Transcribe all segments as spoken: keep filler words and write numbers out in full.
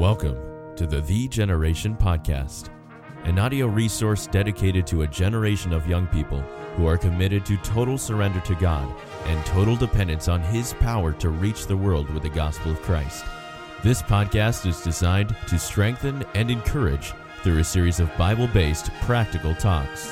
Welcome to the The Generation Podcast, an audio resource dedicated to a generation of young people who are committed to total surrender to God and total dependence on His power to reach the world with the gospel of Christ. This podcast is designed to strengthen and encourage through a series of Bible-based practical talks.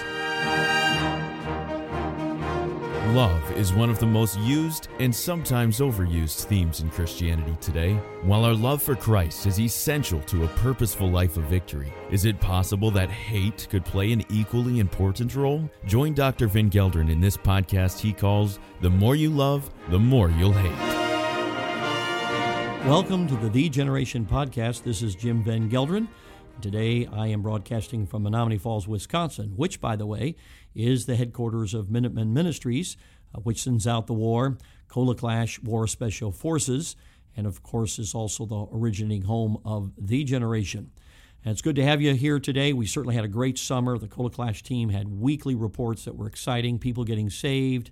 Love is one of the most used and sometimes overused themes in Christianity today. While our love for Christ is essential to a purposeful life of victory, is it possible that hate could play an equally important role? Join Doctor Vin Geldren in this podcast he calls The More You Love, The More You'll Hate. Welcome to the The Generation Podcast. This is Jim Van Geldren. Today I am broadcasting from Menomonee Falls, Wisconsin, which, by the way, is the headquarters of Minutemen Ministries, uh, which sends out the war, Colaclash War Special Forces, and of course is also the originating home of The Generation. And it's good to have you here today. We certainly had a great summer. The Colaclash team had weekly reports that were exciting, people getting saved,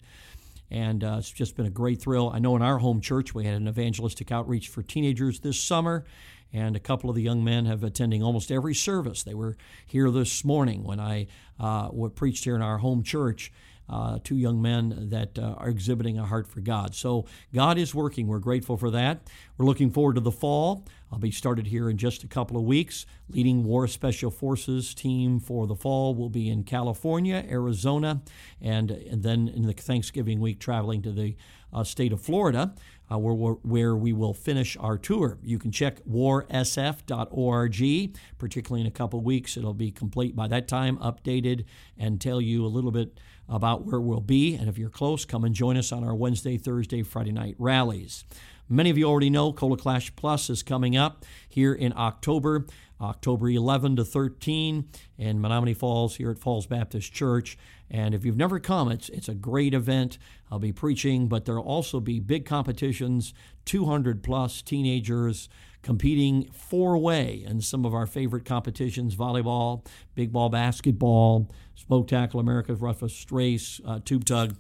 and uh, it's just been a great thrill. I know in our home church we had an evangelistic outreach for teenagers this summer, and a couple of the young men have attending almost every service. They were here this morning when I uh, preached here in our home church. Uh, two young men that uh, are exhibiting a heart for God. So God is working. We're grateful for that. We're looking forward to the fall. I'll be started here in just a couple of weeks. Leading War Special Forces team for the fall will be in California, Arizona, and, and then in the Thanksgiving week traveling to the uh, state of Florida, uh, where, where we will finish our tour. You can check war s f dot org, particularly in a couple of weeks. It'll be complete by that time, updated, and tell you a little bit about where we'll be. And if you're close, come and join us on our Wednesday, Thursday, Friday night rallies. Many of you already know Colaclash Plus is coming up here in October, October eleventh to thirteenth in Menomonee Falls here at Falls Baptist Church. And if you've never come, it's it's a great event. I'll be preaching, but there'll also be big competitions, two hundred plus teenagers competing four-way in some of our favorite competitions: volleyball, big ball basketball, spoke tackle, America's Roughest Race, uh, tube tug.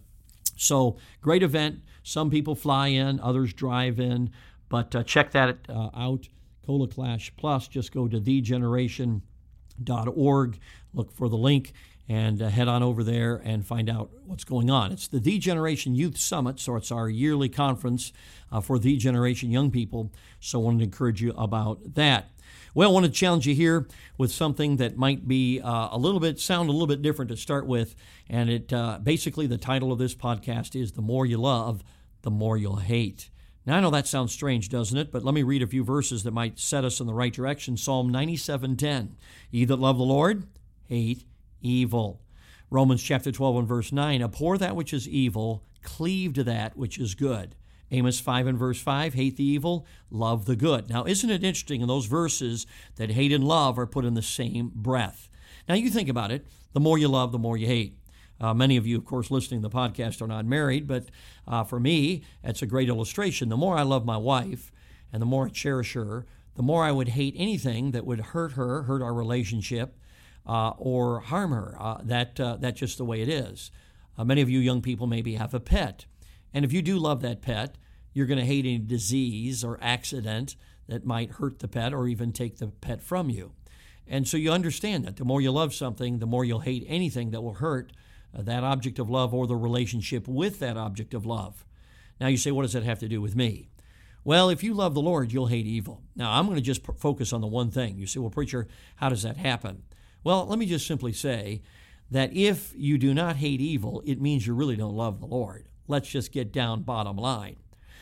So great event. Some people fly in, others drive in, but uh, check that uh, out. Colaclash Plus. Just go to the generation dot org, look for the link, and uh, head on over there and find out what's going on. It's the The Generation Youth Summit, so it's our yearly conference uh, for The Generation young people, so I wanted to encourage you about that. Well, I want to challenge you here with something that might be uh, a little bit, sound a little bit different to start with, and it uh, basically the title of this podcast is The More You Love, The More You'll Hate. Now, I know that sounds strange, doesn't it? But let me read a few verses that might set us in the right direction. Psalm ninety-seven ten, Ye that love the Lord, hate evil. Romans chapter twelve and verse nine, Abhor that which is evil, cleave to that which is good. Amos five and verse five, hate the evil, love the good. Now, isn't it interesting in those verses that hate and love are put in the same breath? Now, you think about it. The more you love, the more you hate. Uh, many of you, of course, listening to the podcast are not married, but uh, for me, it's a great illustration. The more I love my wife and the more I cherish her, the more I would hate anything that would hurt her, hurt our relationship, uh, or harm her. Uh, that uh, that's just the way it is. Uh, many of you young people maybe have a pet. And if you do love that pet, you're going to hate any disease or accident that might hurt the pet or even take the pet from you. And so you understand that the more you love something, the more you'll hate anything that will hurt uh, that object of love or the relationship with that object of love. Now you say, what does that have to do with me? Well, if you love the Lord, you'll hate evil. Now, I'm going to just p- focus on the one thing. You say, well, preacher, how does that happen? Well, let me just simply say that if you do not hate evil, it means you really don't love the Lord. Let's just get down bottom line.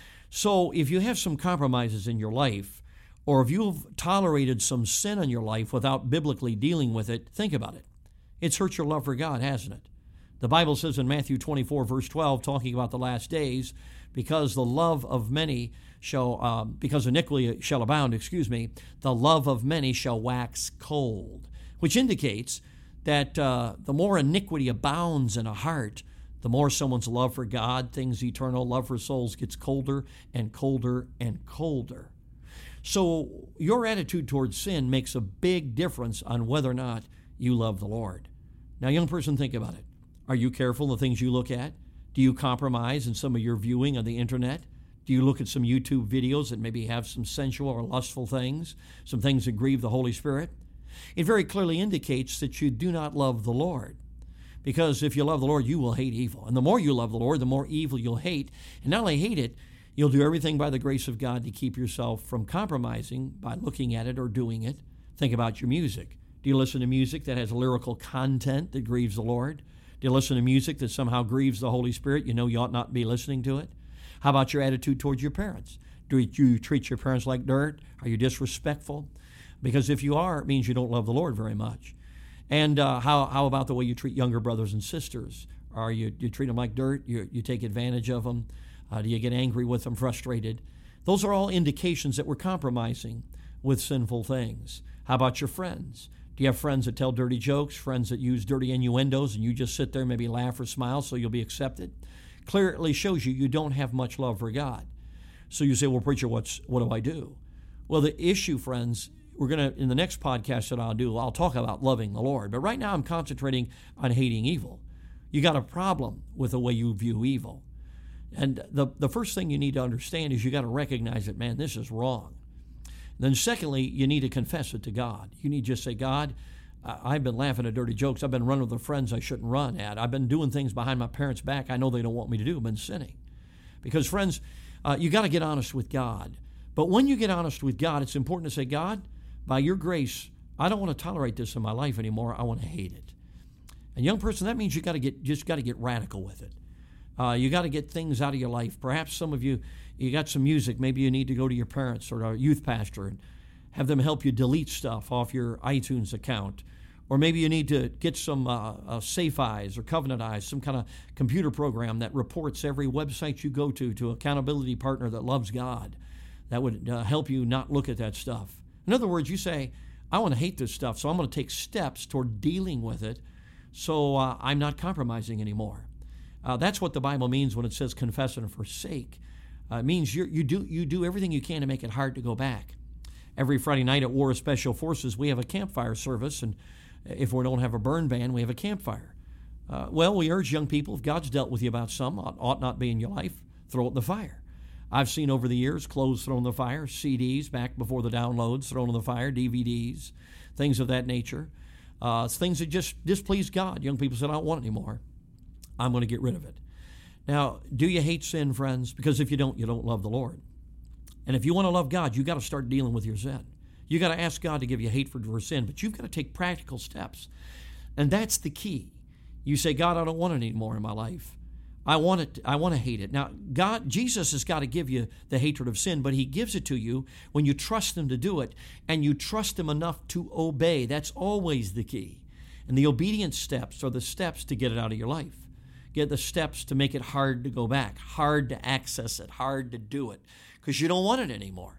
So if you have some compromises in your life, or if you've tolerated some sin in your life without biblically dealing with it, think about it. It's hurt your love for God, hasn't it? The Bible says in Matthew twenty-four, verse twelve, talking about the last days, because the love of many shall, uh, because iniquity shall abound, excuse me, the love of many shall wax cold, which indicates that uh, the more iniquity abounds in a heart, the more someone's love for God, things eternal, love for souls gets colder and colder and colder. So your attitude towards sin makes a big difference on whether or not you love the Lord. Now, young person, think about it. Are you careful in the things you look at? Do you compromise in some of your viewing on the internet? Do you look at some YouTube videos that maybe have some sensual or lustful things, some things that grieve the Holy Spirit? It very clearly indicates that you do not love the Lord. Because if you love the Lord, you will hate evil. And the more you love the Lord, the more evil you'll hate. And not only hate it, you'll do everything by the grace of God to keep yourself from compromising by looking at it or doing it. Think about your music. Do you listen to music that has lyrical content that grieves the Lord? Do you listen to music that somehow grieves the Holy Spirit? You know you ought not be listening to it. How about your attitude towards your parents? Do you treat your parents like dirt? Are you disrespectful? Because if you are, it means you don't love the Lord very much. And uh, how how about the way you treat younger brothers and sisters? Are you you treat them like dirt? You you take advantage of them? Uh, do you get angry with them, frustrated? Those are all indications that we're compromising with sinful things. How about your friends? Do you have friends that tell dirty jokes, friends that use dirty innuendos, and you just sit there and maybe laugh or smile so you'll be accepted? Clearly shows you you don't have much love for God. So you say, well, preacher, what's what do I do? Well, the issue, friends, we're going to, in the next podcast that I'll do, I'll talk about loving the Lord. But right now I'm concentrating on hating evil. You got a problem with the way you view evil. And the, the first thing you need to understand is you got to recognize that, man, this is wrong. And then secondly, you need to confess it to God. You need to just say, God, I've been laughing at dirty jokes. I've been running with friends I shouldn't run at. I've been doing things behind my parents' back I know they don't want me to do. I've been sinning. Because, friends, uh, you got to get honest with God. But when you get honest with God, it's important to say, God, by your grace, I don't want to tolerate this in my life anymore. I want to hate it. And young person, that means you got to get just got to get radical with it. Uh, you got to get things out of your life. Perhaps some of you, you got some music. Maybe you need to go to your parents or a youth pastor and have them help you delete stuff off your iTunes account. Or maybe you need to get some uh, uh, Safe Eyes or Covenant Eyes, some kind of computer program that reports every website you go to to an accountability partner that loves God. That would uh, help you not look at that stuff. In other words, you say, I want to hate this stuff, so I'm going to take steps toward dealing with it so uh, I'm not compromising anymore. Uh, that's what the Bible means when it says confess and forsake. Uh, it means you you do you do everything you can to make it hard to go back. Every Friday night at War of Special Forces, we have a campfire service, and if we don't have a burn ban, we have a campfire. Uh, well, we urge young people, if God's dealt with you about some, ought, ought not be in your life, throw it in the fire. I've seen over the years clothes thrown in the fire, C Ds back before the downloads thrown in the fire, D V Ds, things of that nature. Uh, things that just displease God. Young people said, I don't want it anymore. I'm going to get rid of it. Now, do you hate sin, friends? Because if you don't, you don't love the Lord. And if you want to love God, you got to start dealing with your sin. You got to ask God to give you hatred for sin, but you've got to take practical steps. And that's the key. You say, God, I don't want it anymore in my life. I want it. I want to hate it. Now, God, Jesus has got to give you the hatred of sin, but he gives it to you when you trust him to do it, and you trust him enough to obey. That's always the key. And the obedience steps are the steps to get it out of your life. Get the steps to make it hard to go back, hard to access it, hard to do it, because you don't want it anymore.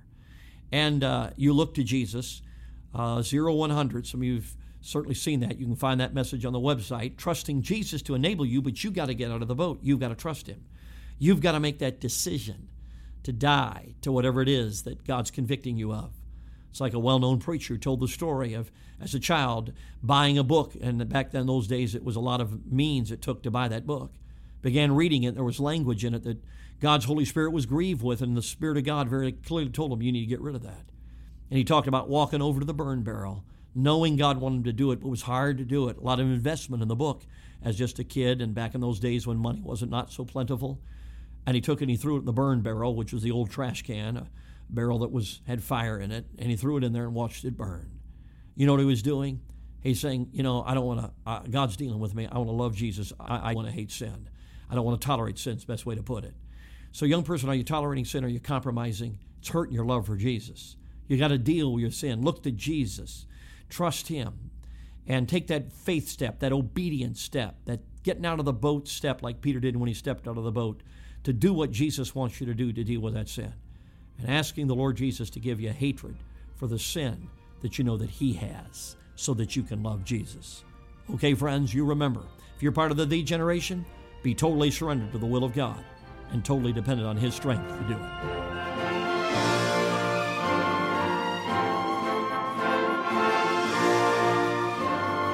And uh, you look to Jesus, uh, zero one hundred. Some of you have certainly seen that. You can find that message on the website. Trusting Jesus to enable you, but you've got to get out of the boat. You've got to trust him. You've got to make that decision to die to whatever it is that God's convicting you of. It's like a well-known preacher who told the story of, as a child, buying a book. And back then, those days, it was a lot of means it took to buy that book. Began reading it. There was language in it that God's Holy Spirit was grieved with, and the Spirit of God very clearly told him, you need to get rid of that. And he talked about walking over to the burn barrel, knowing God wanted him to do it, but it was hard to do it. A lot of investment in the book as just a kid, and back in those days when money wasn't not so plentiful. And he took it and he threw it in the burn barrel, which was the old trash can, a barrel that was had fire in it, and he threw it in there and watched it burn. You know what he was doing? He's saying, you know, I don't want to, uh, God's dealing with me. I want to love Jesus. I, I want to hate sin. I don't want to tolerate sin. It's the best way to put it. So young person, are you tolerating sin? Are you compromising? It's hurting your love for Jesus. You got to deal with your sin. Look to Jesus. Trust him. And take that faith step, that obedience step, that getting out of the boat step like Peter did when he stepped out of the boat, to do what Jesus wants you to do to deal with that sin. And asking the Lord Jesus to give you hatred for the sin that you know that he has, so that you can love Jesus. Okay, friends, you remember, if you're part of the The Generation, be totally surrendered to the will of God and totally dependent on his strength to do it.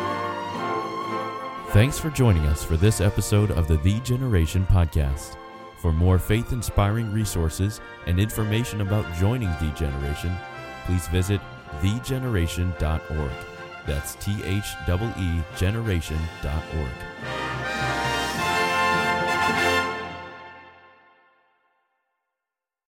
Thanks for joining us for this episode of the The Generation Podcast. For more faith-inspiring resources and information about joining The Generation, please visit the generation dot org. That's T H E E generation dot org.